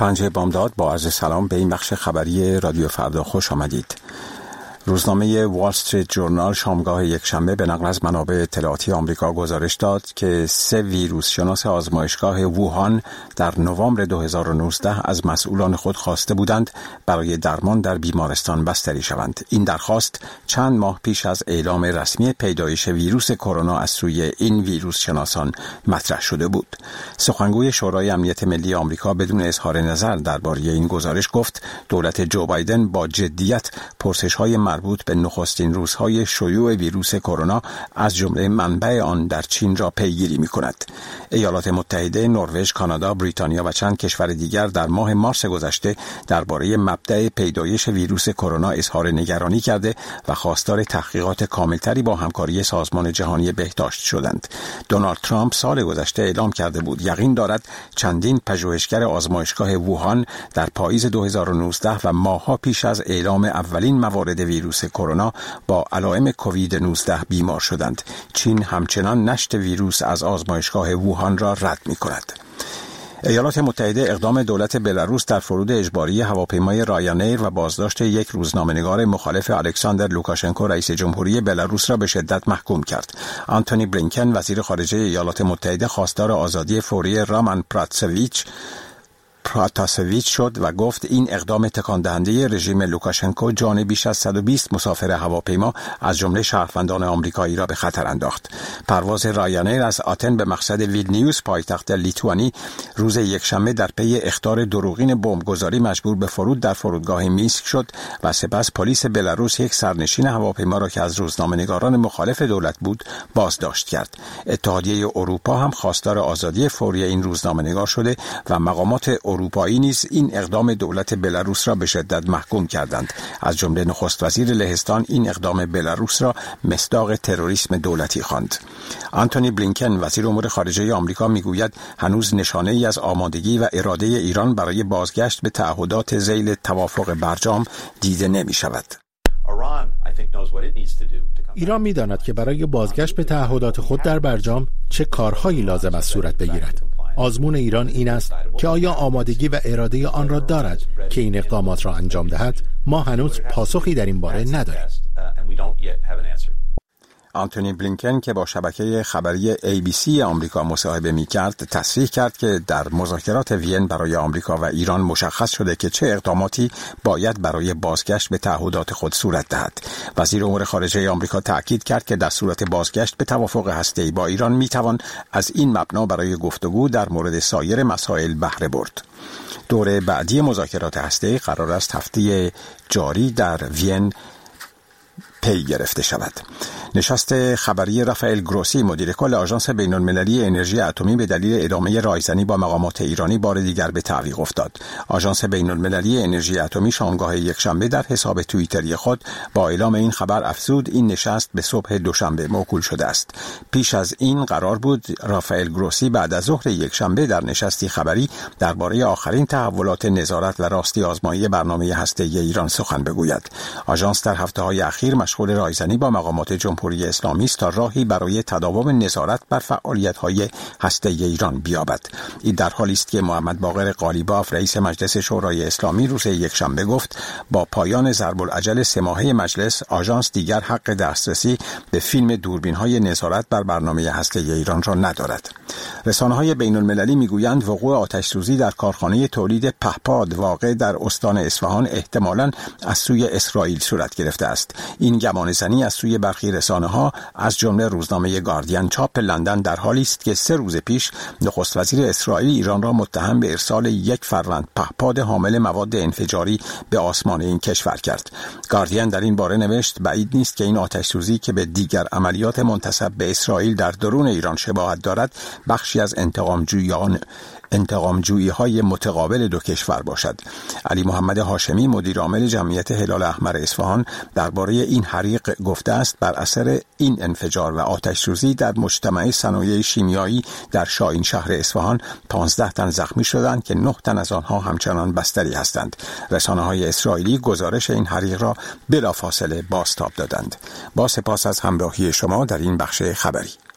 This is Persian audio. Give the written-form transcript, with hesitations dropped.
پنجه بامداد با عرض سلام به این بخش خبری رادیو فردا خوش آمدید. روزنامه وال استریت جورنال شامگاه یکشنبه به نقل از منابع اطلاعاتی آمریکا گزارش داد که 3 ویروس شناس آزمایشگاه ووهان در نوامبر 2019 از مسئولان خود خواسته بودند برای درمان در بیمارستان بستری شوند. این درخواست چند ماه پیش از اعلام رسمی پیدایش ویروس کرونا از سوی این ویروس شناسان مطرح شده بود. سخنگوی شورای امنیت ملی آمریکا بدون اظهار نظر درباره این گزارش گفت دولت جو بایدن با جدیت پرسش‌های مربوط به نخستین روزهای شیوع ویروس کرونا از جمله منبع آن در چین را پیگیری می‌کند. ایالات متحده، نروژ، کانادا، بریتانیا و چند کشور دیگر در ماه مارس گذشته درباره مبدأ پیدایش ویروس کرونا اظهار نگرانی کرده و خواستار تحقیقات کاملتری با همکاری سازمان جهانی بهداشت شدند. دونالد ترامپ سال گذشته اعلام کرده بود یقین دارد چندین پژوهشگر آزمایشگاه ووهان در پاییز 2019 و ماه‌ها پیش از اعلام اولین موارد ویروس کرونا با علائم کووید 19 بیمار شدند. چین همچنان نشت ویروس از آزمایشگاه ووهان را رد می‌کند. ایالات متحده اقدام دولت بلاروس در فرود اجباری هواپیمای رایانیر و بازداشت یک روزنامه‌نگار مخالف الکساندر لوکاشنکو رئیس جمهوری بلاروس را به شدت محکوم کرد. آنتونی بلینکن وزیر خارجه ایالات متحده خواستار آزادی فوری رامان پراتاسویچ شد و گفت این اقدام تکان دهنده رژیم لوکاشنکو جان بیش از 120 مسافر هواپیما از جمله شهروندان آمریکایی را به خطر انداخت. پرواز رایانیر از آتن به مقصد ویلنیوس پایتخت لیتوانی روز یکشنبه در پی اخطار دروغین بمبگذاری مجبور به فرود در فرودگاه مینسک شد و سپس پلیس بلاروس یک سرنشین هواپیما را که از روزنامه‌نگاران مخالف دولت بود بازداشت کرد. اتحادیه اروپا هم خواستار آزادی فوری این روزنامه‌نگار شده و مقامات اروپایی نیز این اقدام دولت بلاروس را به شدت محکوم کردند. از جمله نخست وزیر لهستان این اقدام بلاروس را مصداق تروریسم دولتی خواند. آنتونی بلینکن وزیر امور خارجه آمریکا میگوید هنوز نشانه ای از آمادگی و اراده ایران برای بازگشت به تعهدات ذیل توافق برجام دیده نمی شود. ایران می‌داند که برای بازگشت به تعهدات خود در برجام چه کارهایی لازم است صورت بگیرد. آزمون ایران این است که آیا آمادگی و اراده آن را دارد که این اقدامات را انجام دهد. ما هنوز پاسخی در این باره نداریم. آنتونی بلینکن که با شبکه خبری ABC آمریکا مصاحبه می‌کرد تصریح کرد که در مذاکرات وین برای آمریکا و ایران مشخص شده که چه اقداماتی باید برای بازگشت به تعهدات خود صورت دهد. وزیر امور خارجه آمریکا تأکید کرد که در صورت بازگشت به توافق هسته‌ای با ایران می‌توان از این مبنا برای گفتگو در مورد سایر مسائل بهره برد. دور بعدی مذاکرات هسته‌ای قرار است هفته جاری در وین پی گرفته شود. نشست خبری رافائل گروسی مدیر کل آژانس بین‌المللی انرژی اتمی به دلیل ادامه رایزنی با مقامات ایرانی بار دیگر به تعویق افتاد. آژانس بین‌المللی انرژی اتمی شامگاه یکشنبه در حساب توییتری خود با اعلام این خبر افزود این نشست به صبح دوشنبه موکول شده است. پیش از این قرار بود رافائل گروسی بعد از ظهر یکشنبه در نشستی خبری درباره آخرین تحولات نظارت و راستی آزمایی برنامه هسته‌ای ایران سخن بگوید. آژانس در هفته‌های اخیر مشغول رایزنی با مقامات جمهوری اسلامی است تا راهی برای تداوم نظارت بر فعالیت‌های هسته‌ای ایران بیابد. این در حالی است که محمد باقر قالیباف رئیس مجلس شورای اسلامی روز یکشنبه گفت با پایان ضرب‌الاجل 3 ماهه مجلس آژانس دیگر حق دسترسی به فیلم دوربین‌های نظارت بر برنامه هسته‌ای ایران را ندارد. رسانه‌های بین‌المللی می‌گویند وقوع آتش‌سوزی در کارخانه تولید پهپاد واقع در استان اصفهان احتمالاً از سوی اسرائیل صورت گرفته است. این گمانه‌زنی از سوی برخی رسانه‌ها از جمله روزنامه گاردین چاپ لندن در حالی است که 3 روز پیش نخست وزیر اسرائیل ایران را متهم به ارسال یک فروند پهپاد حامل مواد انفجاری به آسمان این کشور کرد. گاردین در این باره نوشت بعید نیست که این آتش‌سوزی که به دیگر عملیات منتسب به اسرائیل در درون ایران شباهت دارد بخشی از انتقامجویی‌های متقابل دو کشور باشد. علی محمد هاشمی مدیر عامل جمعیت هلال احمر اصفهان درباره این حریق گفته است بر اثر این انفجار و آتش‌سوزی در مجتمع صنایع شیمیایی در شاهین شهر اصفهان 15 تن زخمی شدند که 9 تن از آنها همچنان بستری هستند. رسانه‌های اسرائیلی گزارش این حریق را بلافاصله بازتاب دادند. با سپاس از همراهی شما در این بخش خبری.